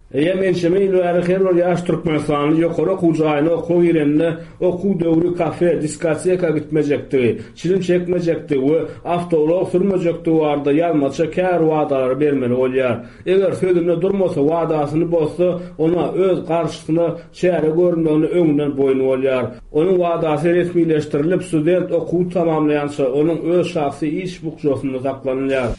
Menşeme ilwäri her bir ýaş Türkmenistanyny ýokary okuwjaýyny okuw ýerinde okuw döwri kafe, diskoteka gitmejekdi, çilim çekmejekdi we awtolog sürmejekdi barda ýalmaça kär wadalar bermeli bolýar. Eger sözünde durmasa wadasyny bozsa, ona öz garşysyna şäre görünmegini öňünden boýun bolýar. Onuň wadasy resmileşdirilip student okuw tamamlaýança onuň öz şahsy iş bukjasynda saklanýar.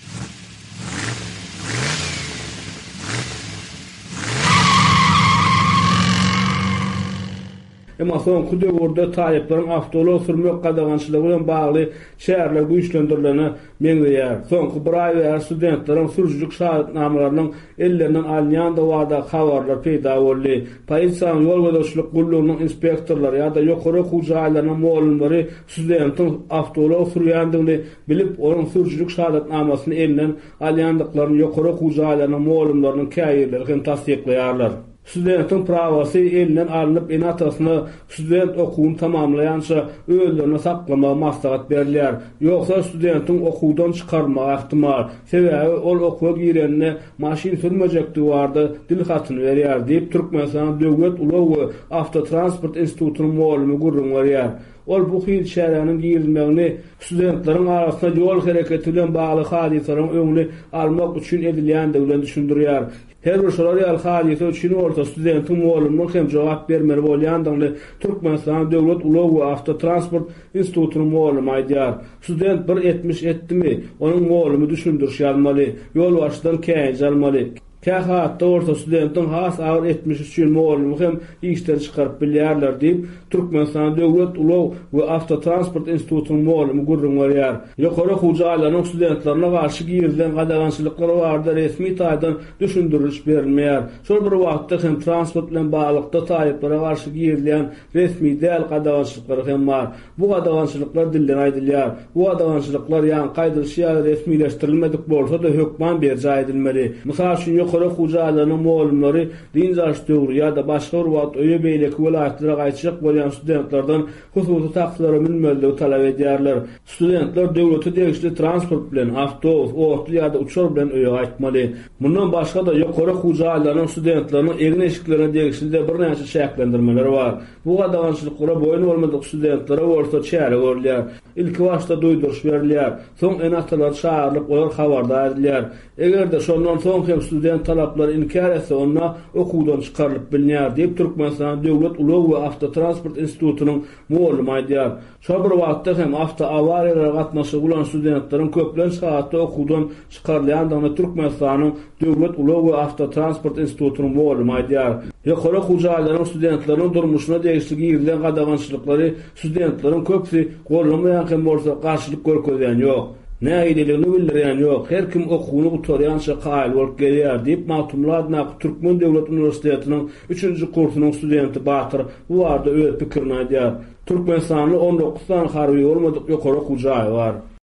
Emma soňky döwürde taýyplaryň awtolog sürmek gadagançylygy bilen bagly şäherler güýçlendirileni meňzeýär. Soňky bir aý we studentleriň sürüjük şahatnamalarynyň ellerinden alýanda wada habarlar peýda boldy. Polisiýanyň ýol gözetçilik gullugynyň inspektorlary ýa-da ýokary okuwjaýlarynyň muallimleri studentin awtolog sürýändigini bilip, onuň sürüjük şahatnamasyny elinden alýandyklaryny ýokary okuwjaýlarynyň muallimlerining käýirleri hem tasdikleýärler. Studentin pravasy elinden alınıp enatasına student okuwuny tamamlayança öýlerine saklama maslahat berilýär. Ýoksa studentin okuwdan çykarma ähtimal. Sebäbi ol okuwa girenine maşin sürmejekdi barda dilhatyny berýär diýip Türkmenistan Döwlet Ulaw we Awtotransport Institutynyň muallimi gurrun berýär. Ol bu hil şäheriniň girilmegini studentleriň arasynda ýol hereketi bilen bagly hadisalaryň öňüne almak üçin edilýändigi bilen düşündirýär. Her bir şolary al-hadise üçin orta studentin muallimler hem jogap bermeli bolýandygyny Türkmenistan Döwlet Ulaw we Awtotransport Institutynyň muallimi aýdýar. Student bir etmiş etdimi, onuň muallimi düşündirýärmeli, ýol başdan käýin almaly. Kähatda orta studentin has ağır etmiş üçin muallimi hem işden çykaryp bilýärler diýip Türkmenistan Döwlet Ulaw we Awtotransport Institutynyň muallimi gurrun berýär. Ýokary okuwjaýlaryň studentlerine garşy girilen gadagançylyklary barada resmi taýdan düşündiriş berilmeýär. Şol bir wagtda hem transport bilen baglykda taýyplara garşy girilen resmi däl gadagançylyklary hem bar. Bu gadagançylyklar dilden aýdylýar. Bu gadagançylyklar ýa-ni gaýdylşy resmileşdirilmedik bolsa da hökman berjä edilmeli. Mysal üçin ýokary okuwjaýlarynyň muallimleri dinjaş döwri ýa-da başga bir wagt öýe beýleki welaýatlere gaýtjak bolýan studentlerden hususy takslara minmeli talap edýärler. Studentler döwleti degişli transport bilen, awtobus, otly ýa-da uçar bilen öýe gaýtmaly. Mundan başga da ýokary okuwjaýlarynyň studentleriniň egin eşiklerine degişli bir näçe şäklendirmeleri bar. Bu gadagançylyklara boýun bolmadyk studentlere orta çäre görülýär. Ilki başda duýduruş berilýär. Soň enatalar çağırlyp olar habardar edilýär. Egerde şondan soň hem student talaplary inkar etse ona okuwdan çykarylyp bilinýär diýip Türkmenistan Döwlet Ulaw we Awtotransport Institutynyň muallimi aýdýar. Şo bir wagtda hem awto awariýalary gatnaşyp bolan studentleriň köplen saatda okuwdan çykarylýandygyny Türkmenistanyň Döwlet Ulaw we Awtotransport Institutynyň muallimi aýdýar. Ýokary okuwjaýlaryň studentleriniň durmuşyna degişli girilen gadagançylyklary studentleriň köpsi gollamaýan hem bolsa garşylyk görkezýän ýok. Näýdiligini bildirýän ýok. Her kim okuwuny gutarýança gaýl bolup gelýär diýip Matumladna Türkmen Döwlet Uniwersitetiniň 3-nji kursynyň studenti Batyr bu arada öz pikirini aýdýar. Türkmenistanyň 19 harby bolmadyk ýokary okuwjaý bar.